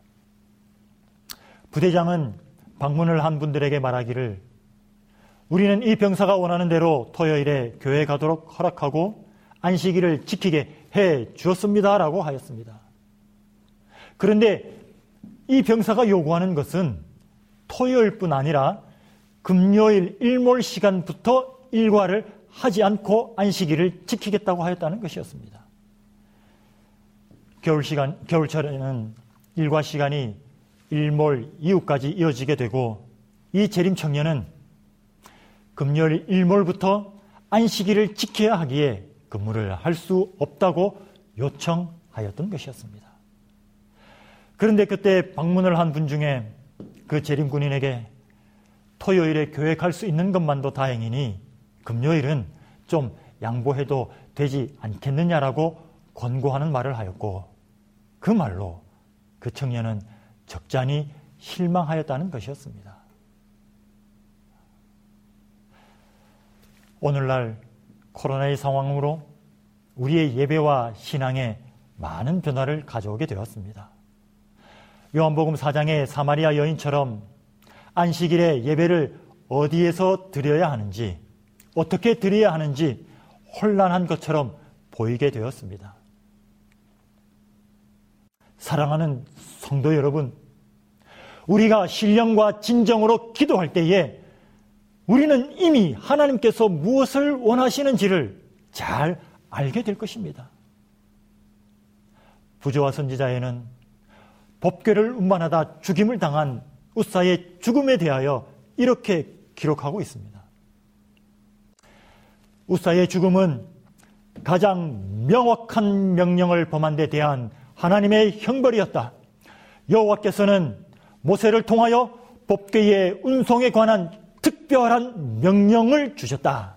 B: 부대장은 방문을 한 분들에게 말하기를, 우리는 이 병사가 원하는 대로 토요일에 교회에 가도록 허락하고 안식일을 지키게 해 주었습니다라고 하였습니다. 그런데 이 병사가 요구하는 것은 토요일뿐 아니라 금요일 일몰 시간부터 일과를 하지 않고 안식일을 지키겠다고 하였다는 것이었습니다. 겨울 시간, 겨울철에는 일과 시간이 일몰 이후까지 이어지게 되고, 이 재림 청년은 금요일 일몰부터 안식일을 지켜야 하기에 근무를 할 수 없다고 요청하였던 것이었습니다. 그런데 그때 방문을 한 분 중에 그 재림 군인에게 토요일에 교회 갈 수 있는 것만도 다행이니 금요일은 좀 양보해도 되지 않겠느냐라고 권고하는 말을 하였고, 그 말로 그 청년은 적잖이 실망하였다는 것이었습니다. 오늘날 코로나의 상황으로 우리의 예배와 신앙에 많은 변화를 가져오게 되었습니다. 요한복음 사 장의 사마리아 여인처럼 안식일에 예배를 어디에서 드려야 하는지, 어떻게 드려야 하는지 혼란한 것처럼 보이게 되었습니다. 사랑하는 성도 여러분, 우리가 신령과 진정으로 기도할 때에 우리는 이미 하나님께서 무엇을 원하시는지를 잘 알게 될 것입니다. 부조와 선지자에는 법궤를 운반하다 죽임을 당한 웃사의 죽음에 대하여 이렇게 기록하고 있습니다. 웃사의 죽음은 가장 명확한 명령을 범한 데 대한 하나님의 형벌이었다. 여호와께서는 모세를 통하여 법궤의 운송에 관한 특별한 명령을 주셨다.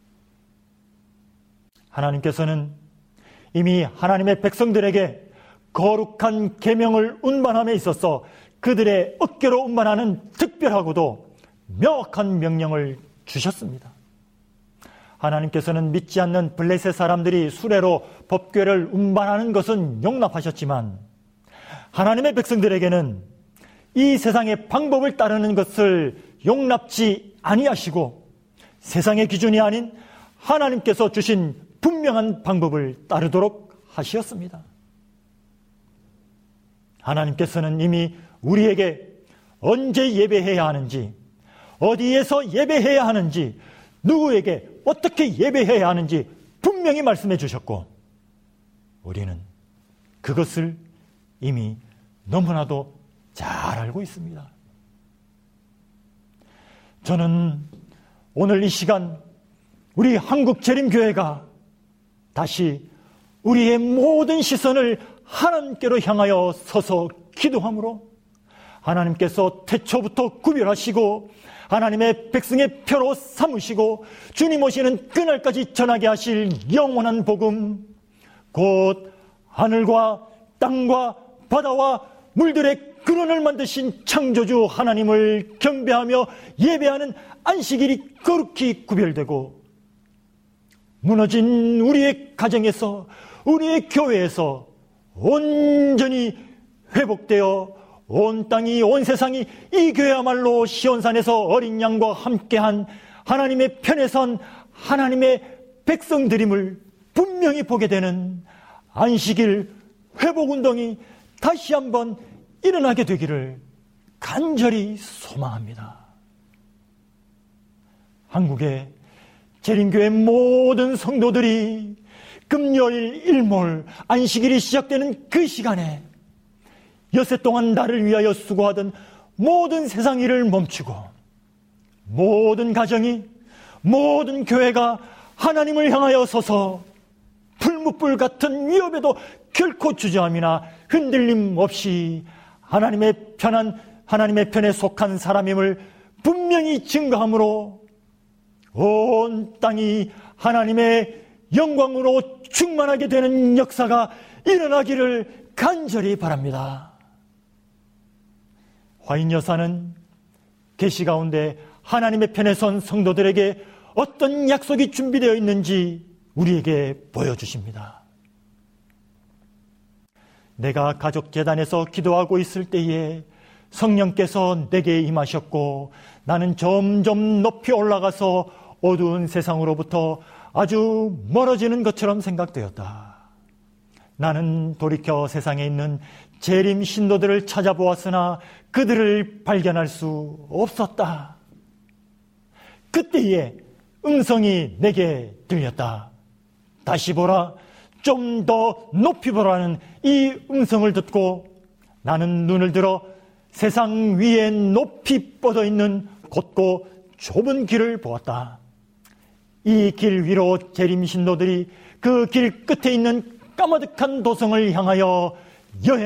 B: 하나님께서는 이미 하나님의 백성들에게 거룩한 계명을 운반함에 있어서 그들의 어깨로 운반하는 특별하고도 명확한 명령을 주셨습니다. 하나님께서는 믿지 않는 블레셋 사람들이 수레로 법궤를 운반하는 것은 용납하셨지만 하나님의 백성들에게는 이 세상의 방법을 따르는 것을 용납지 아니하시고 세상의 기준이 아닌 하나님께서 주신 분명한 방법을 따르도록 하시었습니다. 하나님께서는 이미 우리에게 언제 예배해야 하는지, 어디에서 예배해야 하는지, 누구에게 어떻게 예배해야 하는지 분명히 말씀해 주셨고, 우리는 그것을 이미 너무나도 잘 알고 있습니다. 저는 오늘 이 시간 우리 한국재림교회가 다시 우리의 모든 시선을 하나님께로 향하여 서서 기도함으로 하나님께서 태초부터 구별하시고 하나님의 백성의 표로 삼으시고 주님 오시는 그날까지 전하게 하실 영원한 복음, 곧 하늘과 땅과 바다와 물들의 근원을 만드신 창조주 하나님을 경배하며 예배하는 안식일이 거룩히 구별되고 무너진 우리의 가정에서, 우리의 교회에서 온전히 회복되어 온 땅이, 온 세상이 이 교회야말로 시온산에서 어린 양과 함께한 하나님의 편에 선 하나님의 백성들임을 분명히 보게 되는 안식일 회복운동이 다시 한번 일어나게 되기를 간절히 소망합니다. 한국의 재림교회 모든 성도들이 금요일 일몰 안식일이 시작되는 그 시간에 엿새 동안 나를 위하여 수고하던 모든 세상 일을 멈추고 모든 가정이, 모든 교회가 하나님을 향하여 서서 풀무불 같은 위협에도 결코 주저함이나 흔들림 없이 하나님의 편한, 하나님의 편에 속한 사람임을 분명히 증거함으로 온 땅이 하나님의 영광으로 충만하게 되는 역사가 일어나기를 간절히 바랍니다. 화인 여사는 계시 가운데 하나님의 편에 선 성도들에게 어떤 약속이 준비되어 있는지 우리에게 보여주십니다. 내가 가족재단에서 기도하고 있을 때에 성령께서 내게 임하셨고 나는 점점 높이 올라가서 어두운 세상으로부터 아주 멀어지는 것처럼 생각되었다. 나는 돌이켜 세상에 있는 재림 신도들을 찾아보았으나 그들을 발견할 수 없었다. 그때에 음성이 내게 들렸다. 다시 보라, 좀 더 높이 보라는 이 음성을 듣고 나는 눈을 들어 세상 위에 높이 뻗어 있는 곧고 좁은 길을 보았다. 이 길 위로 재림 신도들이 그 길 끝에 있는 까마득한 도성을 향하여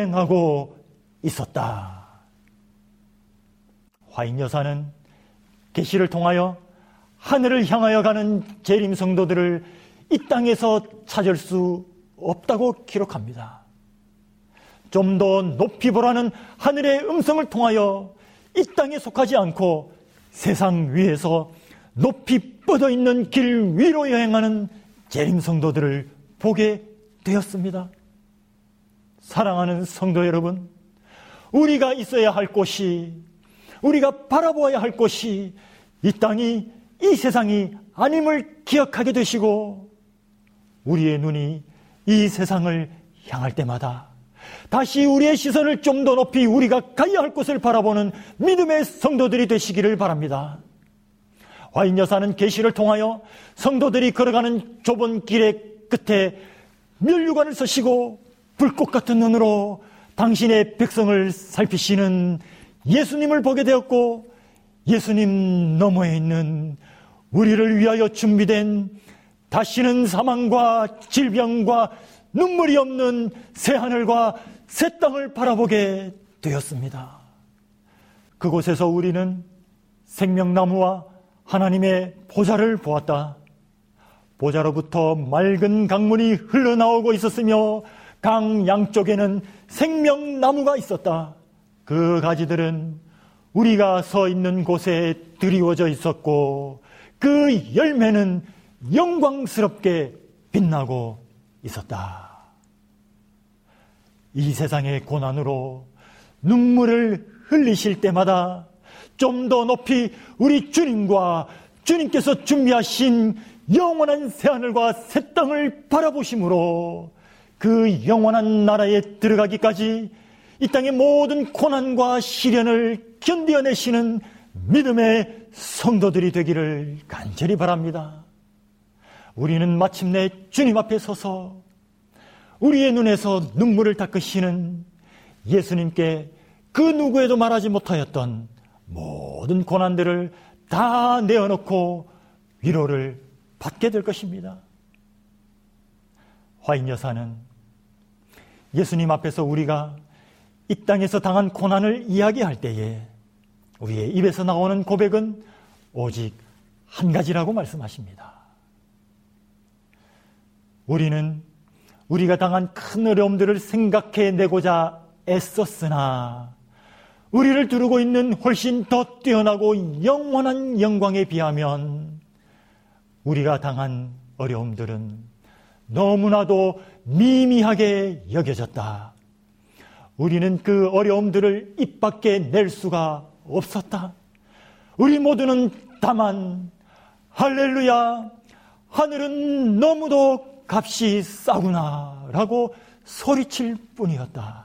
B: 여행하고 있었다. 화인 여사는 계시를 통하여 하늘을 향하여 가는 재림 성도들을 이 땅에서 찾을 수 없다고 기록합니다. 좀 더 높이 보라는 하늘의 음성을 통하여 이 땅에 속하지 않고 세상 위에서 높이 뻗어 있는 길 위로 여행하는 재림 성도들을 보게 되었습니다. 사랑하는 성도 여러분, 우리가 있어야 할 곳이, 우리가 바라보아야 할 곳이 이 땅이, 이 세상이 아님을 기억하게 되시고, 우리의 눈이 이 세상을 향할 때마다 다시 우리의 시선을 좀 더 높이 우리가 가야 할 곳을 바라보는 믿음의 성도들이 되시기를 바랍니다. 화인 여사는 계시를 통하여 성도들이 걸어가는 좁은 길의 끝에 면류관을 서시고 불꽃 같은 눈으로 당신의 백성을 살피시는 예수님을 보게 되었고, 예수님 너머에 있는 우리를 위하여 준비된 다시는 사망과 질병과 눈물이 없는 새하늘과 새 땅을 바라보게 되었습니다. 그곳에서 우리는 생명나무와 하나님의 보좌를 보았다. 보좌로부터 맑은 강물이 흘러나오고 있었으며 강 양쪽에는 생명나무가 있었다. 그 가지들은 우리가 서 있는 곳에 드리워져 있었고 그 열매는 영광스럽게 빛나고 있었다. 이 세상의 고난으로 눈물을 흘리실 때마다 좀 더 높이 우리 주님과 주님께서 준비하신 영원한 새하늘과 새 땅을 바라보심으로 그 영원한 나라에 들어가기까지 이 땅의 모든 고난과 시련을 견뎌내시는 믿음의 성도들이 되기를 간절히 바랍니다. 우리는 마침내 주님 앞에 서서 우리의 눈에서 눈물을 닦으시는 예수님께 그 누구에도 말하지 못하였던 모든 고난들을 다 내어놓고 위로를 받게 될 것입니다. 화인 여사는 예수님 앞에서 우리가 이 땅에서 당한 고난을 이야기할 때에 우리의 입에서 나오는 고백은 오직 한 가지라고 말씀하십니다. 우리는 우리가 당한 큰 어려움들을 생각해내고자 애썼으나 우리를 두르고 있는 훨씬 더 뛰어나고 영원한 영광에 비하면 우리가 당한 어려움들은 너무나도 미미하게 여겨졌다. 우리는 그 어려움들을 입 밖에 낼 수가 없었다. 우리 모두는 다만 할렐루야, 하늘은 너무도 값이 싸구나 라고 소리칠 뿐이었다.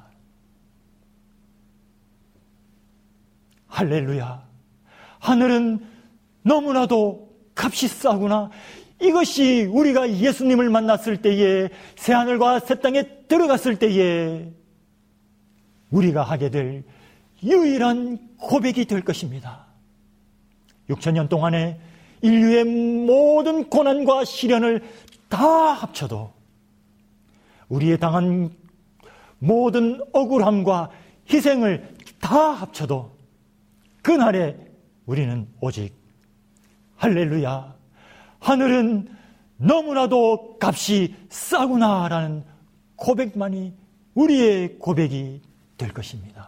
B: 할렐루야, 하늘은 너무나도 값이 싸구나. 이것이 우리가 예수님을 만났을 때에, 새하늘과 새 땅에 들어갔을 때에 우리가 하게 될 유일한 고백이 될 것입니다. 육천 년 동안에 인류의 모든 고난과 시련을 다 합쳐도, 우리의 당한 모든 억울함과 희생을 다 합쳐도 그날에 우리는 오직 할렐루야, 하늘은 너무나도 값이 싸구나라는 고백만이 우리의 고백이 될 것입니다.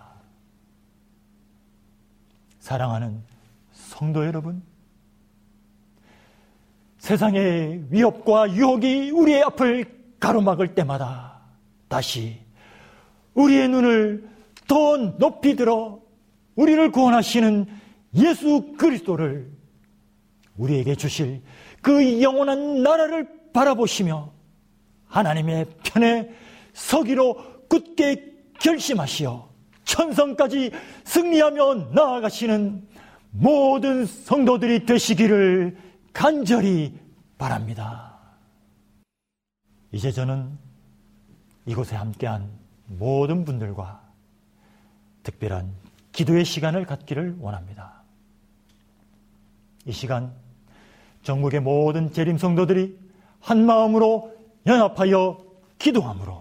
B: 사랑하는 성도 여러분, 세상의 위협과 유혹이 우리의 앞을 가로막을 때마다 다시 우리의 눈을 더 높이 들어 우리를 구원하시는 예수 그리스도를, 우리에게 주실 그 영원한 나라를 바라보시며 하나님의 편에 서기로 굳게 결심하시어 천성까지 승리하며 나아가시는 모든 성도들이 되시기를 간절히 바랍니다. 이제 저는 이곳에 함께한 모든 분들과 특별한 기도의 시간을 갖기를 원합니다. 이 시간 전국의 모든 재림 성도들이 한 마음으로 연합하여 기도함으로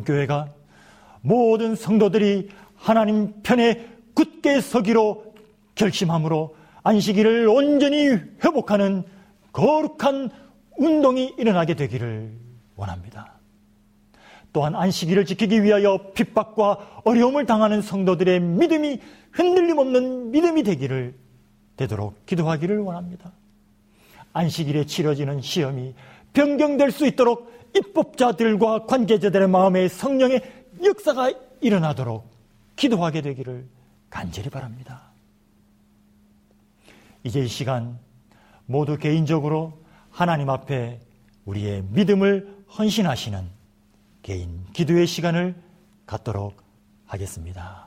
B: 한국교회가 모든 성도들이 하나님 편에 굳게 서기로 결심함으로 안식일을 온전히 회복하는 거룩한 운동이 일어나게 되기를 원합니다. 또한 안식일을 지키기 위하여 핍박과 어려움을 당하는 성도들의 믿음이 흔들림 없는 믿음이 되기를 되도록 기도하기를 원합니다. 안식일에 치러지는 시험이 변경될 수 있도록 입법자들과 관계자들의 마음에 성령의 역사가 일어나도록 기도하게 되기를 간절히 바랍니다. 이제 이 시간 모두 개인적으로 하나님 앞에 우리의 믿음을 헌신하시는 개인 기도의 시간을 갖도록 하겠습니다.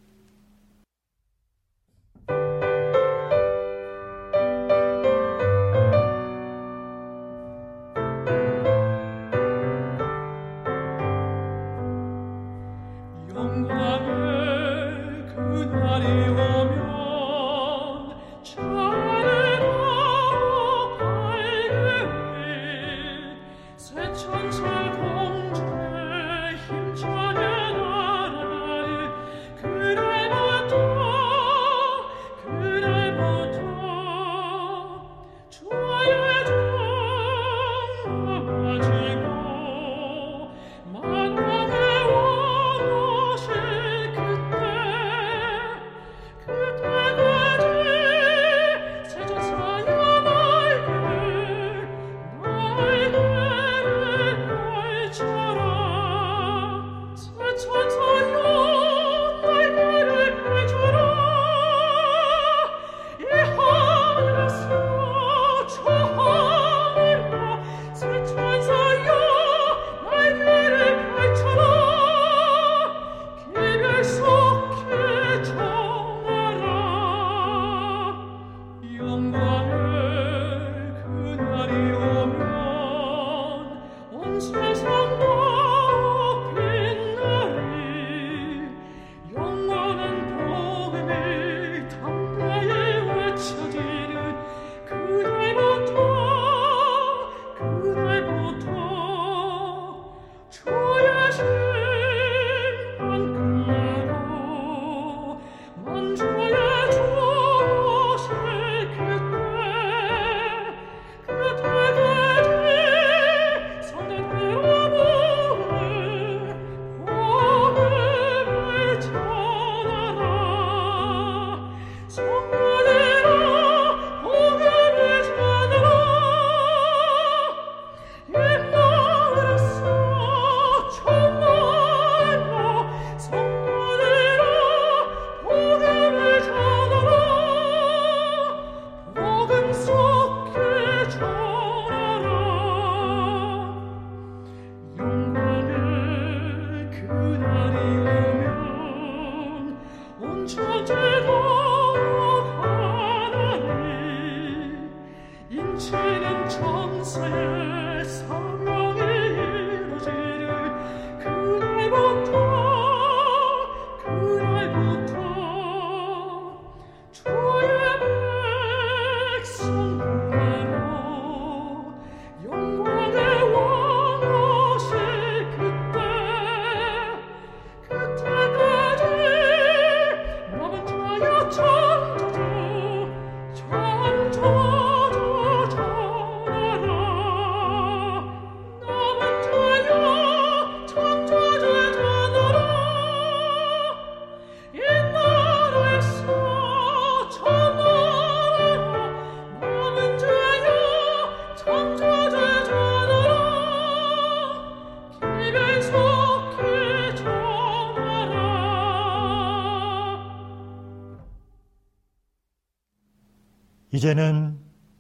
B: 이제는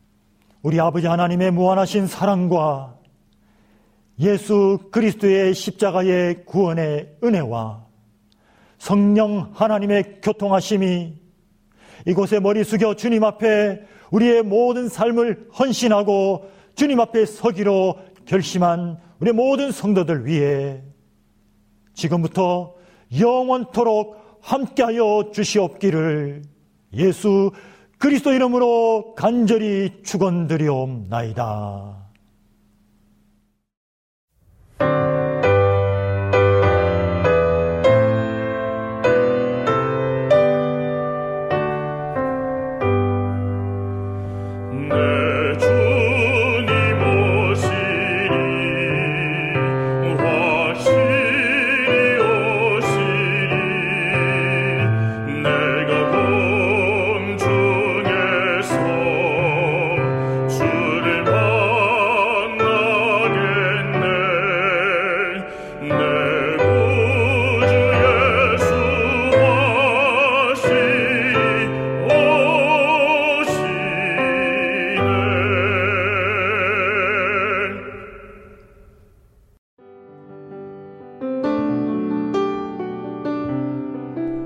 B: 우리 아버지 하나님의 무한하신 사랑과 예수 그리스도의 십자가의 구원의 은혜와 성령 하나님의 교통하심이 이곳에 머리 숙여 주님 앞에 우리의 모든 삶을 헌신하고 주님 앞에 서기로 결심한 우리 모든 성도들 위해 지금부터 영원토록 함께하여 주시옵기를 예수 그리스도 이름으로 간절히 축원드리옵나이다.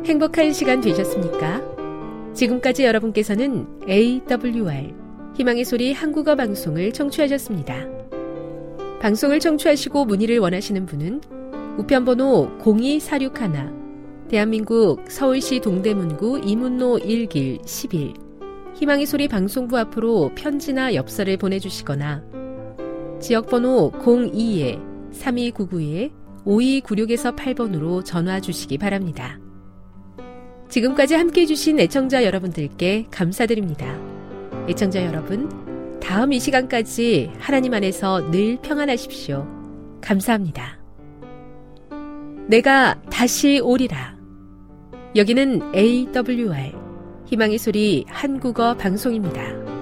A: 행복한 시간 되셨습니까? 지금까지 여러분께서는 에이더블유알 희망의 소리 한국어 방송을 청취하셨습니다. 방송을 청취하시고 문의를 원하시는 분은 우편번호 공이사육일, 대한민국 서울시 동대문구 이문로 일 길 십일 희망의 소리 방송부 앞으로 편지나 엽서를 보내주시거나 지역번호 공이 삼이구구 오이구육에서 팔 번으로 전화 주시기 바랍니다. 지금까지 함께해 주신 애청자 여러분들께 감사드립니다. 애청자 여러분, 다음 이 시간까지 하나님 안에서 늘 평안하십시오. 감사합니다. 내가 다시 오리라. 여기는 에이더블유알 희망의 소리 한국어 방송입니다.